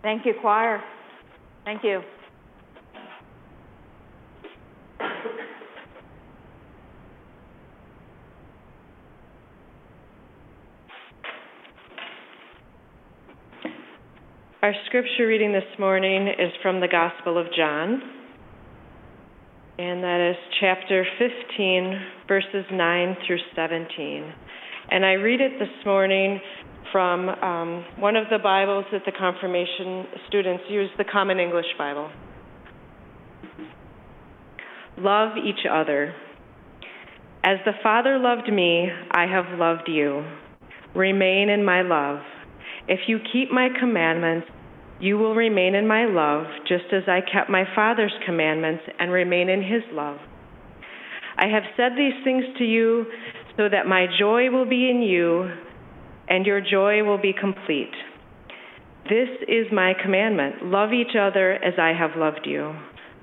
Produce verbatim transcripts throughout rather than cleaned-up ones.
Thank you, choir. Thank you. Our scripture reading this morning is from the Gospel of John, and that is chapter fifteen, verses nine through seventeen. And I read it this morning from um, one of the Bibles that the confirmation students use, the Common English Bible. Love each other. As the Father loved me, I have loved you. Remain in my love. If you keep my commandments, you will remain in my love, just as I kept my Father's commandments and remain in his love. I have said these things to you so that my joy will be in you and your joy will be complete. This is my commandment. Love each other as I have loved you.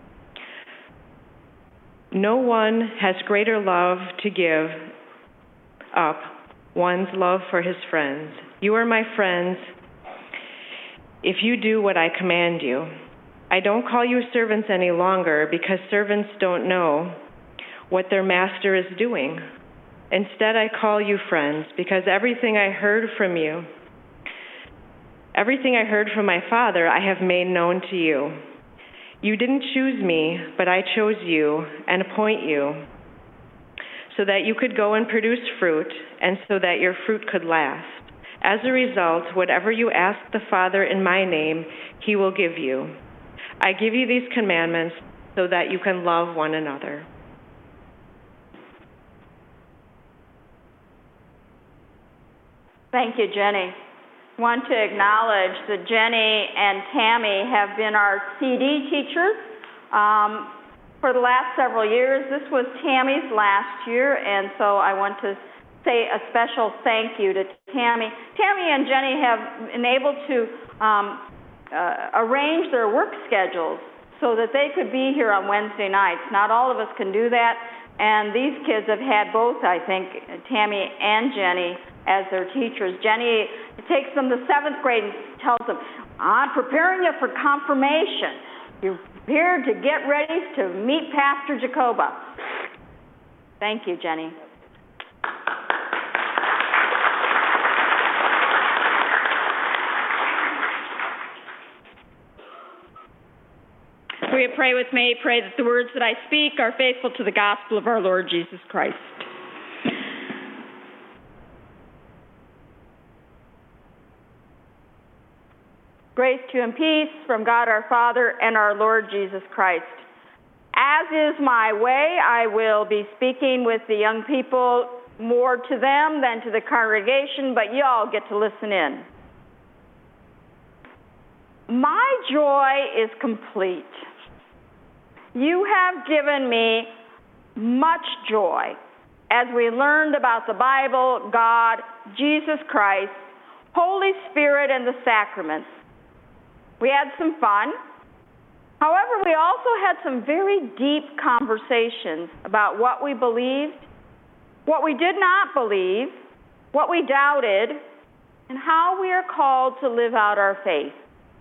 No one has greater love to give up one's love for his friends. You are my friends if you do what I command you. I don't call you servants any longer because servants don't know what their master is doing. Instead, I call you friends because everything I heard from you, everything I heard from my Father, I have made known to you. You didn't choose me, but I chose you and appoint you so that you could go and produce fruit and so that your fruit could last. As a result, whatever you ask the Father in my name, he will give you. I give you these commandments so that you can love one another. Thank you, Jenny. I want to acknowledge that Jenny and Tammy have been our C D teachers um, for the last several years. This was Tammy's last year, and so I want to say a special thank you to Tammy. Tammy and Jenny have been able to um, uh, arrange their work schedules so that they could be here on Wednesday nights. Not all of us can do that, and these kids have had both, I think, Tammy and Jenny as their teachers. Jenny takes them to seventh grade and tells them, I'm preparing you for confirmation. You're prepared to get ready to meet Pastor Jacoba. Thank you, Jenny. Will you pray with me? Pray that the words that I speak are faithful to the gospel of our Lord Jesus Christ. Grace to you and peace from God our Father and our Lord Jesus Christ. As is my way, I will be speaking with the young people more to them than to the congregation, but you all get to listen in. My joy is complete. You have given me much joy as we learned about the Bible, God, Jesus Christ, Holy Spirit, and the sacraments. We had some fun. However, we also had some very deep conversations about what we believed, what we did not believe, what we doubted, and how we are called to live out our faith.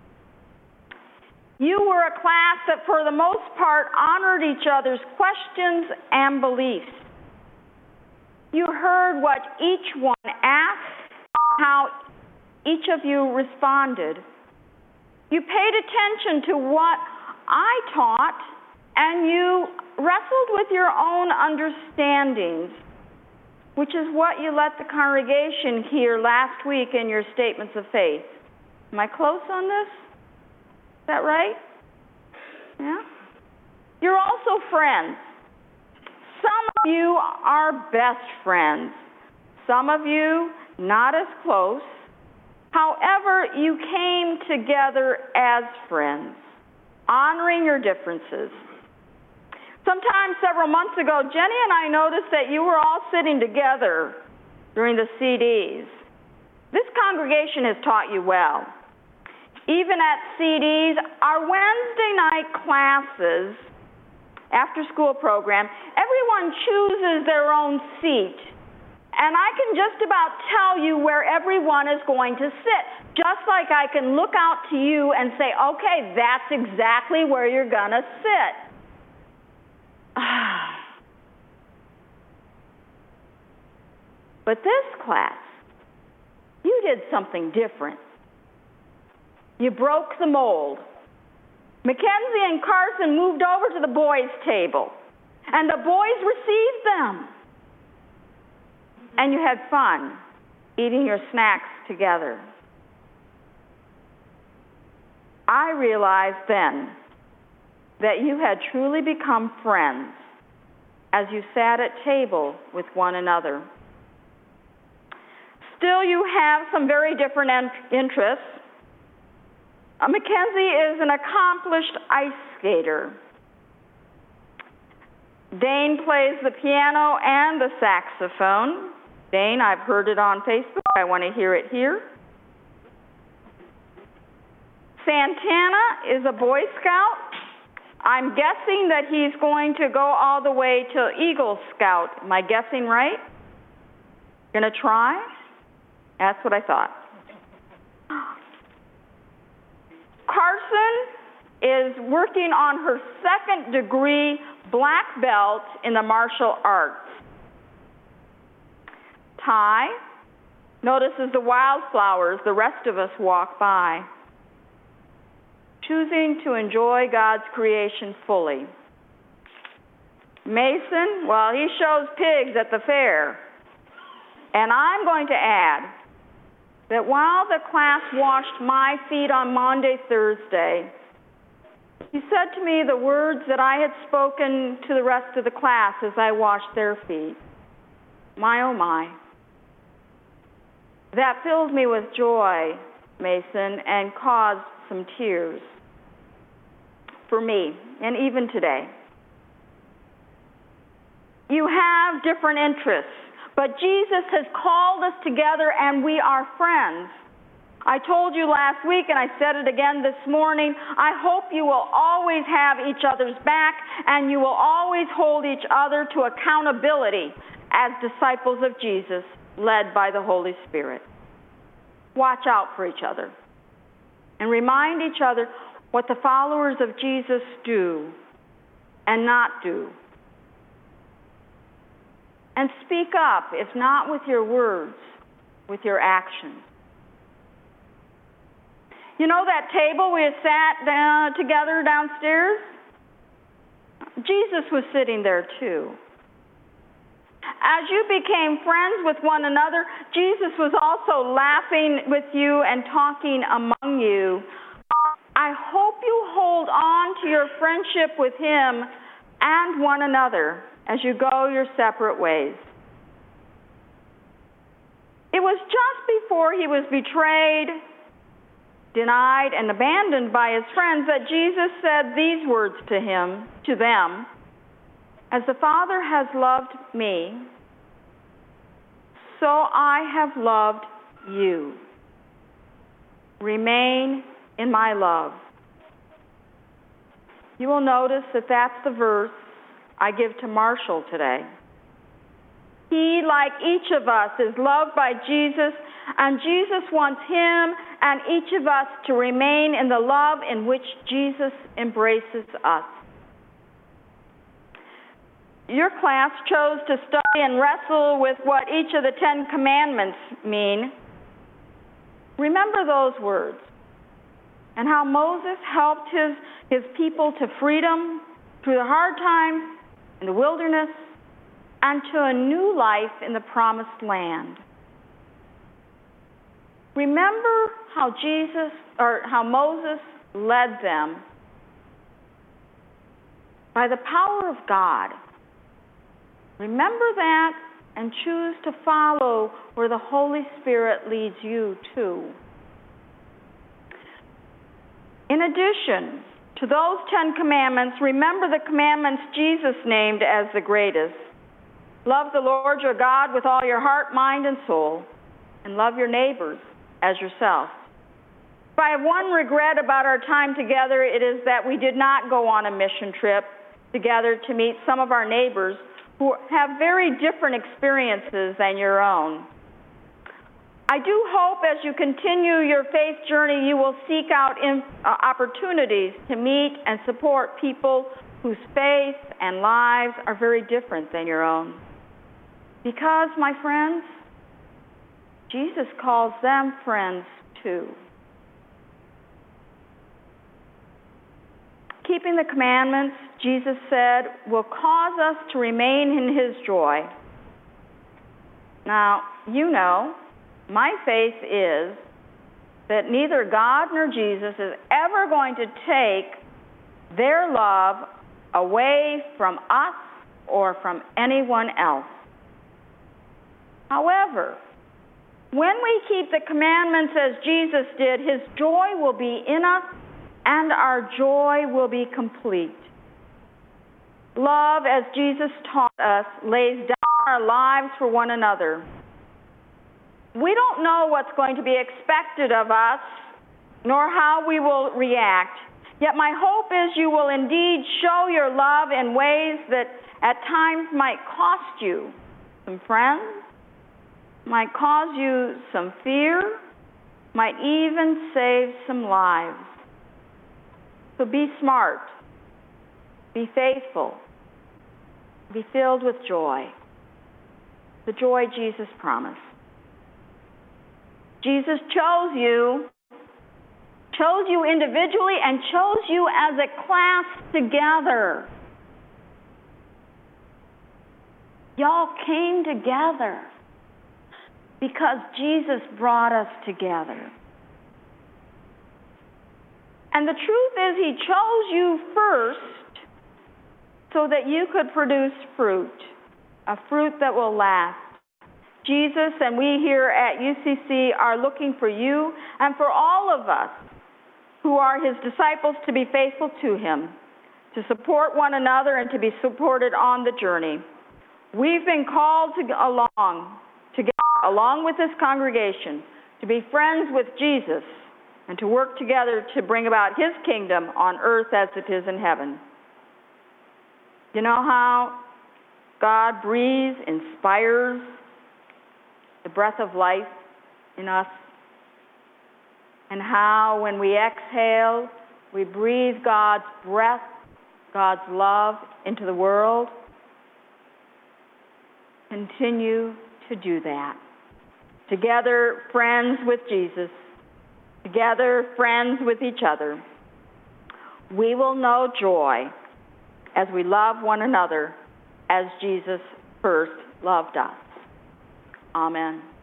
You were a class that, for the most part, honored each other's questions and beliefs. You heard what each one asked, how each of you responded. You paid attention to what I taught, and you wrestled with your own understandings, which is what you let the congregation hear last week in your statements of faith. Am I close on this? Is that right? Yeah? You're also friends. Some of you are best friends. Some of you not as close. However, you came together as friends, honoring your differences. Sometime several months ago, Jenny and I noticed that you were all sitting together during the C Ds. This congregation has taught you well. Even at C Ds, our Wednesday night classes, after school program, everyone chooses their own seat And I can just about tell you where everyone is going to sit, just like I can look out to you and say, okay, that's exactly where you're going to sit. But this class, you did something different. You broke the mold. Mackenzie and Carson moved over to the boys' table, and the boys received them. And you had fun eating your snacks together. I realized then that you had truly become friends as you sat at table with one another. Still, you have some very different interests. Uh, Mackenzie is an accomplished ice skater. Dane plays the piano and the saxophone. Dane, I've heard it on Facebook. I want to hear it here. Santana is a Boy Scout. I'm guessing that he's going to go all the way to Eagle Scout. Am I guessing right? Gonna try? That's what I thought. Carson is working on her second degree black belt in the martial arts. Ty notices the wildflowers the rest of us walk by, choosing to enjoy God's creation fully. Mason, well, he shows pigs at the fair. And I'm going to add that while the class washed my feet on Maundy, Thursday, he said to me the words that I had spoken to the rest of the class as I washed their feet. My, oh my. That filled me with joy, Mason, and caused some tears for me, and even today. You have different interests, but Jesus has called us together and we are friends. I told you last week, and I said it again this morning, I hope you will always have each other's back and you will always hold each other to accountability as disciples of Jesus, led by the Holy Spirit. Watch out for each other and remind each other what the followers of Jesus do and not do. And speak up, if not with your words, with your actions. You know that table we sat down together downstairs? Jesus was sitting there too. As you became friends with one another, Jesus was also laughing with you and talking among you. I hope you hold on to your friendship with him and one another as you go your separate ways. It was just before he was betrayed, denied, and abandoned by his friends that Jesus said these words to him, to them, "As the Father has loved me, so I have loved you. Remain in my love." You will notice that that's the verse I give to Marshall today. He, like each of us, is loved by Jesus, and Jesus wants him and each of us to remain in the love in which Jesus embraces us. Your class chose to study and wrestle with what each of the Ten Commandments mean. Remember those words and how Moses helped his, his people to freedom through the hard times in the wilderness and to a new life in the promised land. Remember how Jesus or how Moses led them by the power of God. Remember that and choose to follow where the Holy Spirit leads you to. In addition to those Ten Commandments, remember the commandments Jesus named as the greatest. Love the Lord your God with all your heart, mind, and soul, and love your neighbors as yourself. If I have one regret about our time together, it is that we did not go on a mission trip together to meet some of our neighbors who have very different experiences than your own. I do hope as you continue your faith journey, you will seek out in, uh, opportunities to meet and support people whose faith and lives are very different than your own. Because, my friends, Jesus calls them friends too. Keeping the commandments, Jesus said, will cause us to remain in his joy. Now, you know, my faith is that neither God nor Jesus is ever going to take their love away from us or from anyone else. However, when we keep the commandments as Jesus did, his joy will be in us and our joy will be complete. Love, as Jesus taught us, lays down our lives for one another. We don't know what's going to be expected of us, nor how we will react. Yet my hope is you will indeed show your love in ways that at times might cost you some friends, might cause you some fear, might even save some lives. So be smart, be faithful, be filled with joy, the joy Jesus promised. Jesus chose you, chose you individually, and chose you as a class together. Y'all came together because Jesus brought us together. And the truth is, he chose you first so that you could produce fruit, a fruit that will last. Jesus and we here at U C C are looking for you and for all of us who are his disciples to be faithful to him, to support one another and to be supported on the journey. We've been called to along, together, along with this congregation, to be friends with Jesus and to work together to bring about his kingdom on earth as it is in heaven. You know how God breathes, inspires the breath of life in us? And how when we exhale, we breathe God's breath, God's love into the world? Continue to do that. Together, friends with Jesus. Together, friends with each other. We will know joy as we love one another as Jesus first loved us. Amen.